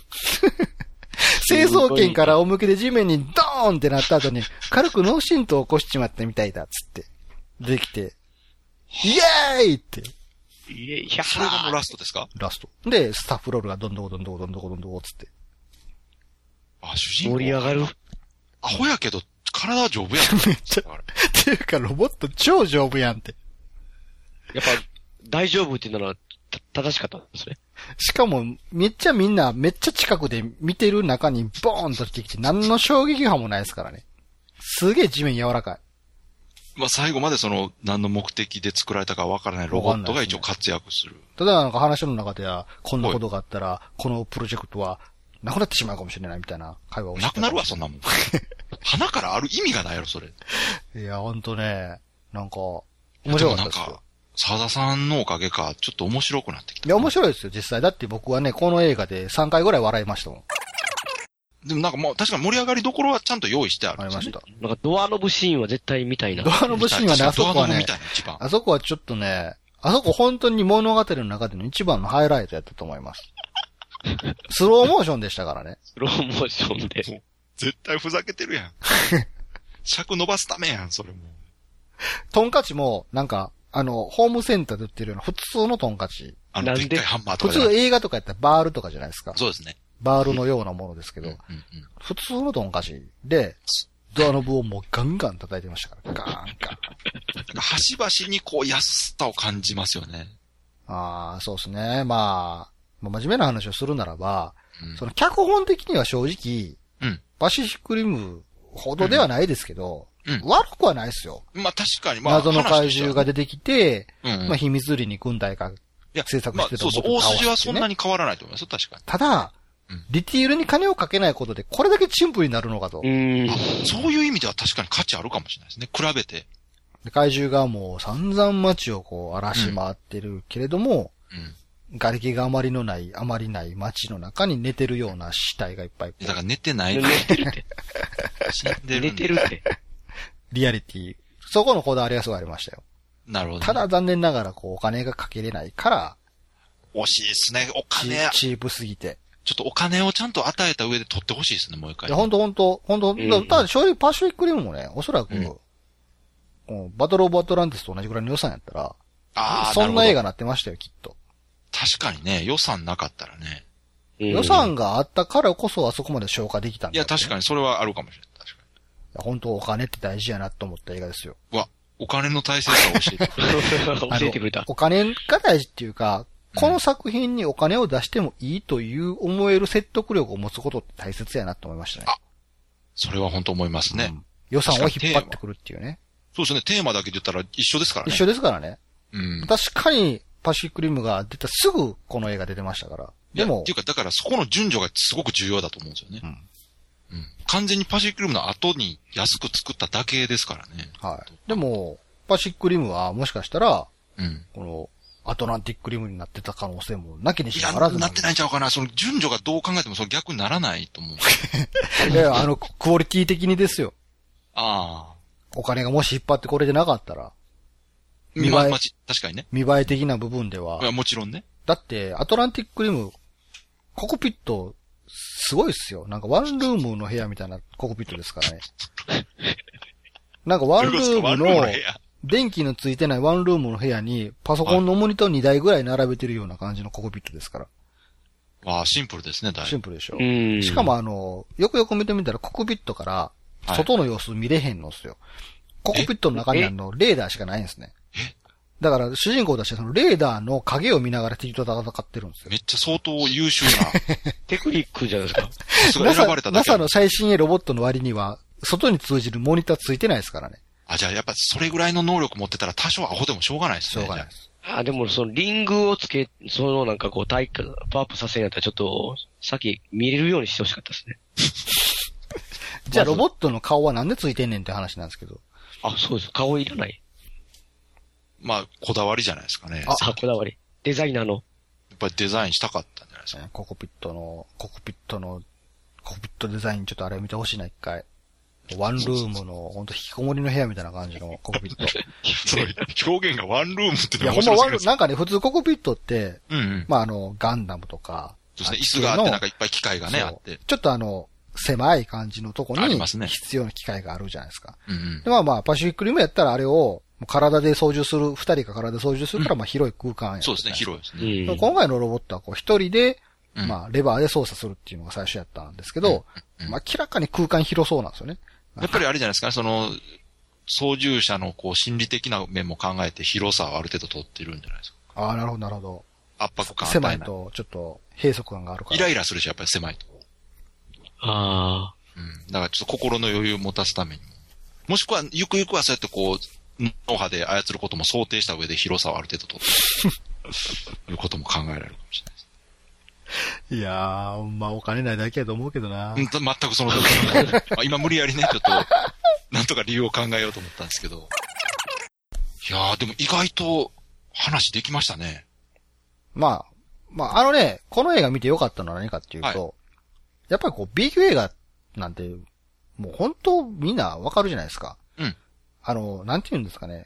Speaker 1: 成層圏から仰向けで地面にドーンってなった後に、軽く脳震盪を起こしちまったみたいだ、つって。出てきて、イエーイって。
Speaker 2: それがもうラストですか？
Speaker 1: ラスト。で、スタッフロールがどんどこつって。
Speaker 2: あ、主人公。
Speaker 3: 盛り上がる。
Speaker 2: アホやけど、体は丈夫やん。
Speaker 1: めっちゃ。っていうか、ロボット超丈夫やんって。
Speaker 3: やっぱ、大丈夫っていうのは、正しかったんですね。
Speaker 1: しかも、めっちゃ近くで見てる中にボーンと来てきて、何の衝撃波もないですからね。すげえ地面柔らかい。
Speaker 2: まあ、最後まで何の目的で作られたかわからないロボットが一応活躍する。
Speaker 1: ただなんか話の中では、こんなことがあったら、このプロジェクトは、なくなってしまうかもしれないみたいな会話をして
Speaker 2: なくなるわ、そんなもん。花からある意味がないやろ、それ。
Speaker 1: いや、ほんとね、なんか、面白かったですよ。
Speaker 2: なんか、沢田さんのおかげか、ちょっと面白くなってきた。
Speaker 1: いや、面白いですよ、実際。だって僕はね、この映画で3回ぐらい笑いましたもん。
Speaker 2: でもなんかもう、確かに盛り上がりどころはちゃんと用意してある、ね。
Speaker 1: ありました。
Speaker 3: なんかドアノブシーンは絶対見たいな。
Speaker 1: ドアノブシーンはね、あそこはね、
Speaker 2: あ
Speaker 1: そこはちょっとね、あそこ本当に物語の中での一番のハイライトやったと思います。スローモーションでしたからね。
Speaker 3: スローモーションで。
Speaker 2: 絶対ふざけてるやん。尺伸ばすためやん、それも。
Speaker 1: トンカチも、なんか、ホームセンターで売ってるような普通のトンカチ。
Speaker 2: でっかいハンマーとか。
Speaker 1: 普通映画とかやったらバールとかじゃないですか。
Speaker 2: そうですね。
Speaker 1: バールのようなものですけど、普通のトンカチで、ドアノブをもうガンガン叩いてましたから。ガーンガン。
Speaker 2: 端々にこう安さを感じますよね。
Speaker 1: ああ、そうですね。まあ、真面目な話をするならば、その脚本的には正直、パシフィックリムほどではないですけど、悪くはないですよ。
Speaker 2: まあ確かに、まあ。
Speaker 1: 謎の怪獣が出てきて、まあ秘密裏に軍隊が制作してた
Speaker 2: そうそう、大筋はそんなに変わらないと思いますよ、確かに。
Speaker 1: ただ、ディティールに金をかけないことで、これだけシンプルになるのかと。
Speaker 2: そういう意味では確かに価値あるかもしれないですね。比べて。
Speaker 1: 怪獣がもう散々街をこう荒らし回ってるけれども、瓦礫があまりない街の中に寝てるような死体がいっぱい。
Speaker 2: だから寝てない。
Speaker 3: 寝てるって。
Speaker 2: 死んでる。
Speaker 3: 寝てるって。
Speaker 1: リアリティ。そこのこだわりがすごいありましたよ。
Speaker 2: なるほど、ね。
Speaker 1: ただ残念ながらこうお金がかけれないから、
Speaker 2: 惜しいですね、お金。
Speaker 1: チープすぎて。
Speaker 2: ちょっとお金をちゃんと与えた上で取ってほしいですね、もう一回。
Speaker 1: いや、ほんと、ただ正直パシフィックリムもね、おそらく、バトルオブアトランティスと同じぐらいの予算やったら、そんな映画になってましたよ、きっと。
Speaker 2: 確かにね、予算なかったらね。
Speaker 1: 予算があったからこそあそこまで消化できたんだ、ね。
Speaker 2: いや、確かにそれはあるかもしれない。確かに。
Speaker 1: いや、本当お金って大事やなと思った映画ですよ。
Speaker 2: お金の大切さを教えてくれた。
Speaker 3: 教えてくれた。
Speaker 1: お金が大事っていうか、この作品にお金を出してもいいという思える説得力を持つことって大切やなと思いましたね。
Speaker 2: それは本当思いますね。
Speaker 1: 予算を引っ張ってくるっていうね。
Speaker 2: そうですね、テーマだけで言ったら一緒ですからね。
Speaker 1: 一緒ですからね。確かに、パシフィックリムが出たすぐこの映画出てましたから。でも。
Speaker 2: っていうか、だからそこの順序がすごく重要だと思うんですよね。完全にパシフィックリムの後に安く作っただけですからね。
Speaker 1: はい。でも、パシフィックリムはもしかしたら、この、アトランティックリムになってた可能性もなきにしもあらず
Speaker 2: なってないんちゃうかな。その順序がどう考えてもその逆にならないと思
Speaker 1: う。いや、クオリティ的にですよ。お金がもし引っ張ってこれでなかったら。
Speaker 2: 確かにね。
Speaker 1: 見栄え的な部分では。
Speaker 2: いや、もちろんね。
Speaker 1: だって、アトランティックリム、コクピット、すごいっすよ。なんかワンルームの部屋みたいなコクピットですからね。なんかワンルームの、電気のついてないワンルームの部屋に、パソコンのモニター2台ぐらい並べてるような感じのコクピットですから。
Speaker 2: シンプルですね、
Speaker 1: シンプルでしょ。しかもよくよく見てみたらコクピットから、外の様子見れへんのっすよ。コクピットの中にレーダーしかないんですね。だから、主人公たちはそのレーダーの影を見ながら敵と戦ってるんですよ。
Speaker 2: めっちゃ相当優秀な。
Speaker 3: テクニックじゃないですか。
Speaker 1: NASA の最新鋭ロボットの割には、外に通じるモニターついてないですからね。
Speaker 2: あ、じゃあやっぱそれぐらいの能力持ってたら多少アホでもしょうがないですね。
Speaker 1: しょうがないです。
Speaker 3: でもそのリングをつけ、そのなんかこうパワーアップさせるんやったらちょっと、さっき見れるようにしてほしかったですね。
Speaker 1: じゃあロボットの顔はなんでついてんねんって話なんですけど。
Speaker 3: あ、そうです。顔いらない。
Speaker 2: まあ、こだわりじゃないですかね。
Speaker 3: こだわり。デザイナーの。
Speaker 2: やっぱりデザインしたかったんじゃないですか。
Speaker 1: ココピットデザインちょっとあれ見てほしいな、一回。ワンルームの、ほんと引きこもりの部屋みたいな感じのココピット。
Speaker 2: そう、表現がワンルームって
Speaker 1: いや、ほんまなんかね、普通ココピットって、
Speaker 2: うんうん。
Speaker 1: まあガンダムとか。
Speaker 2: そうですね、椅子があってなんかいっぱい機械がね、あって。
Speaker 1: ちょっと狭い感じのとこに、必要な機械があるじゃないですか。で、まあ、パシフィックリムやったらあれを、体で操縦する、二人が体で操縦するから、まあ広い空間や、
Speaker 2: そうですね、広いですね。
Speaker 1: 今回のロボットはこう一人で、まあ、レバーで操作するっていうのが最初やったんですけど、まあ、明らかに空間広そうなんですよね。
Speaker 2: やっぱりあれじゃないですかね、操縦者のこう心理的な面も考えて広さをある程度取ってるんじゃないですか。
Speaker 1: ああ、なるほど、なるほど。
Speaker 2: 圧迫感
Speaker 1: 狭いと、ちょっと、閉塞感があるから。
Speaker 2: イライラするし、やっぱり狭いと。
Speaker 3: ああ。
Speaker 2: うん。だからちょっと心の余裕を持たすためにも。もしくは、ゆくゆくはそうやってこう、脳波で操ることも想定した上で広さをある程度取って、いうことも考えられるかもしれないです。
Speaker 1: いやー、まあお金ないだけやと思うけどな。
Speaker 2: 全くその通り。今無理やりね、ちょっと、なんとか理由を考えようと思ったんですけど。いやー、でも意外と話できましたね。
Speaker 1: まあこの映画見てよかったのは何かっていうと、はい、やっぱりこう B 級映画なんて、もう本当みんなわかるじゃないですか。
Speaker 2: うん。
Speaker 1: なんて言うんですかね。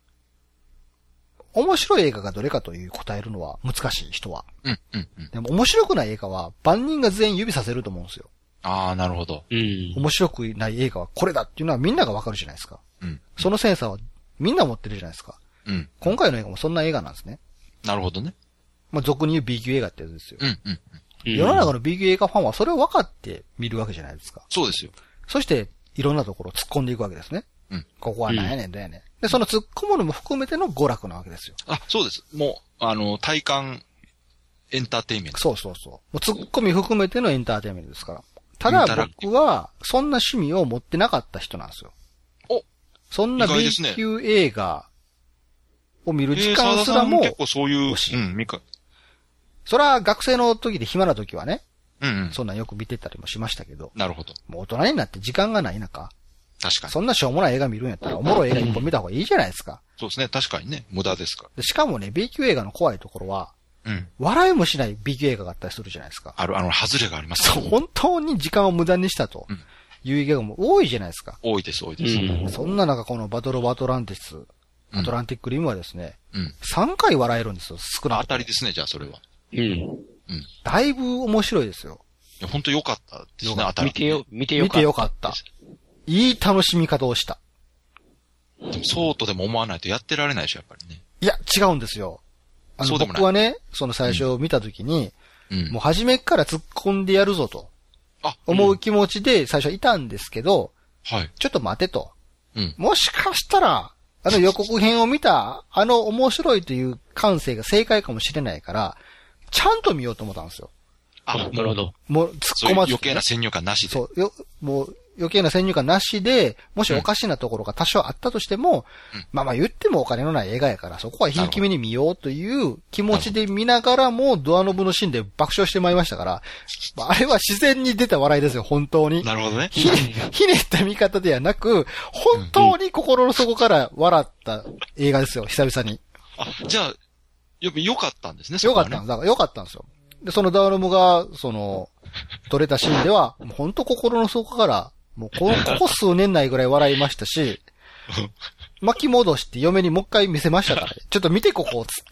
Speaker 1: 面白い映画がどれかという答えるのは難しい人は。でも面白くない映画は万人が全員指させると思うんですよ。
Speaker 2: ああ、なるほど。
Speaker 1: 面白くない映画はこれだっていうのはみんながわかるじゃないですか。そのセンサーはみんな持ってるじゃないですか。今回の映画もそんな映画なんですね。
Speaker 2: なるほどね。
Speaker 1: まあ、俗に言う B 級映画ってやつですよ。世の中の B 級映画ファンはそれを分かって見るわけじゃないですか。
Speaker 2: そうですよ。
Speaker 1: そして、いろんなところを突っ込んでいくわけですね。ここは何やねん、どうやねん。で、その突っ込むのも含めての娯楽なわけですよ。
Speaker 2: あ、そうです。もう、体感エンターテインメント。
Speaker 1: そう。もう突っ込み含めてのエンターテインメントですから。ただ僕は、そんな趣味を持ってなかった人なんですよ。そんな B 級映画を見る時間すらも、
Speaker 2: 結構そういう、
Speaker 1: それは学生の時で暇な時はね、そんなんよく見てたりもしましたけど。
Speaker 2: なるほど。
Speaker 1: もう大人になって時間がない中。
Speaker 2: 確かに。
Speaker 1: そんなしょうもない映画見るんやったら、おもろい映画一本見た方がいいじゃないですか。
Speaker 2: そうですね。確かにね。無駄ですから。
Speaker 1: でしかもね、B 級映画の怖いところは、笑いもしない B 級映画があったりするじゃないですか。
Speaker 2: 外れがあります
Speaker 1: そう、本当に時間を無駄にしたと。いう映画も多いじゃないですか。
Speaker 2: 多いです。
Speaker 1: そんな中、このバトルオブアトランティス、アトランティックリムはですね、3回笑えるんですよ、少なくとも。
Speaker 2: 当たりですね、じゃあそれは。
Speaker 1: だいぶ面白いですよ。
Speaker 2: いや、本当良かったですね、当たり。
Speaker 3: 見てよかった。
Speaker 1: いい楽しみ方をした。
Speaker 2: でもそうとでも思わないとやってられないでしょ、やっぱりね。
Speaker 1: いや、違うんですよ。僕はね、その最初見たときに、もう初めから突っ込んでやるぞと。思う気持ちで最初いたんですけど、ちょっと待てと。もしかしたら、予告編を見た、面白いという感性が正解かもしれないから、ちゃんと見ようと思ったんですよ。
Speaker 3: なるほど。
Speaker 1: もう突っ込まず、
Speaker 2: 余計な先入観なしで。
Speaker 1: もう余計な先入観なしで、もしおかしなところが多少あったとしても、まあ言ってもお金のない映画やから、そこはひいき目に見ようという気持ちで見ながらも、ドアノブのシーンで爆笑してまいりましたから、あれは自然に出た笑いですよ、本当に。
Speaker 2: なるほどね。
Speaker 1: ひねった見方ではなく、本当に心の底から笑った映画ですよ、久々に。
Speaker 2: じゃあ、良かったんですね、
Speaker 1: 良かったんです。だから良かったんですよ。で、そのドアノブが、撮れたシーンでは、もう本当心の底から、もうここ数年内ぐらい笑いましたし、巻き戻して嫁にもう一回見せましたからね。ちょっと見てここ、つって。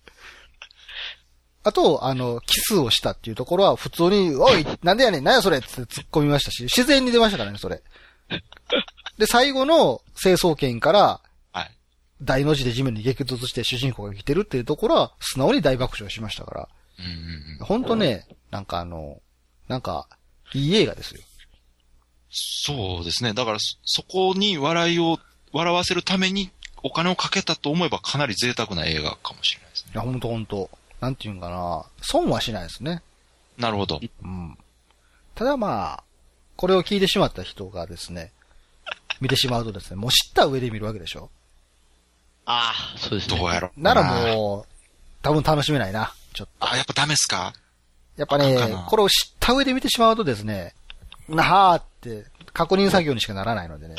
Speaker 1: あと、キスをしたっていうところは普通に、おい、なんでやねん、なんやそれって突っ込みましたし、自然に出ましたからね、それ。で、最後の成層圏から、大の字で地面に激突して主人公が来てるっていうところは、素直に大爆笑しましたから。本当ね、なんかいい映画ですよ。
Speaker 2: そうですね。だから、そこに笑わせるためにお金をかけたと思えばかなり贅沢な映画かもしれないですね。
Speaker 1: いや、本当なんていうんかな。損はしないですね。
Speaker 2: なるほど。
Speaker 1: ただまあ、これを聞いてしまった人がですね、 見てしまうとですね、もう知った上で見るわけでしょ。
Speaker 3: ああ、そうですね。
Speaker 2: どうやろ。
Speaker 1: ならもう、多分楽しめないな、ちょっと。
Speaker 2: あ、やっぱダメっすか？
Speaker 1: やっぱね、これを知った上で見てしまうとですね、なはーって確認作業にしかならないのでね。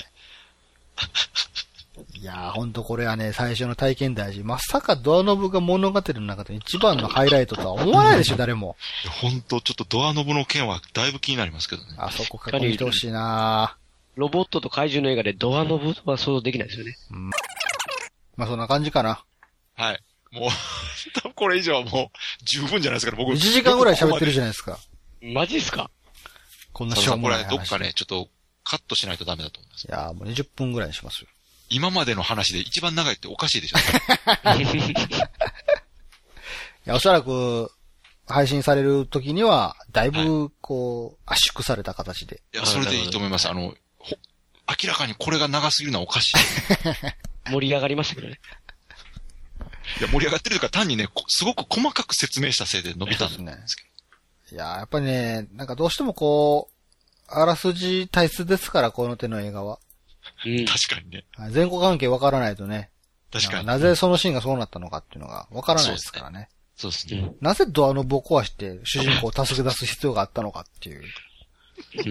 Speaker 1: いやー、ほんとこれはね、最初の体験大事。まさかドアノブが物語の中で一番のハイライトとは思わないでしょ、誰も。
Speaker 2: ほんと、ちょっっとドアノブの件はだいぶ気になりますけどね。
Speaker 1: あそこ確認してほしいな
Speaker 3: ロボットと怪獣の映画でドアノブは想像できないですよね。
Speaker 1: まあそんな感じかな。
Speaker 2: はい。もう、多分これ以上はもう十分じゃないですか、僕。
Speaker 1: 1時間ぐらい喋ってるじゃないですか。
Speaker 3: マジですか？
Speaker 1: こんなしょうもない話。
Speaker 2: これどっかね、ちょっとカットしないとダメだと思います。
Speaker 1: いやーもう20分ぐらいにしますよ。
Speaker 2: 今までの話で一番長いっておかしいでしょ。
Speaker 1: いや、おそらく、配信される時には、だいぶ、こう、圧縮された形で。
Speaker 2: いや、それでいいと思います。明らかにこれが長すぎるのはおかしい。
Speaker 3: 盛り上がりましたけどね。
Speaker 2: いや、盛り上がってるというか単にね、すごく細かく説明したせいで伸びたんですけど。
Speaker 1: ね。いや、やっぱりね、なんかどうしてもこう、あらすじ体質ですから、この手の映画は。
Speaker 2: うん、確かにね。
Speaker 1: 前後関係わからないとね。
Speaker 2: 確かに。
Speaker 1: なぜそのシーンがそうなったのかっていうのがわからないですからね。
Speaker 2: そうですね。
Speaker 1: なぜドアノブを壊して主人公を助け出す必要があったのかっていう。
Speaker 3: うん。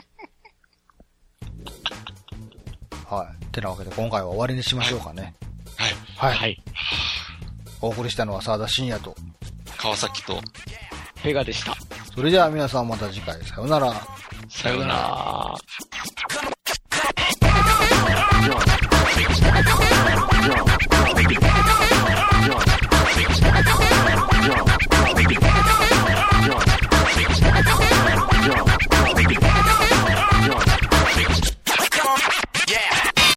Speaker 1: はい。てなわけで今回は終わりにしましょうかね。
Speaker 2: はい。
Speaker 1: はい。
Speaker 3: はい。
Speaker 1: お送りしたのは沢田信也と
Speaker 2: 川崎と
Speaker 3: ペガでした。
Speaker 1: それじゃあ皆さんまた次回さよなら。
Speaker 3: さよなら。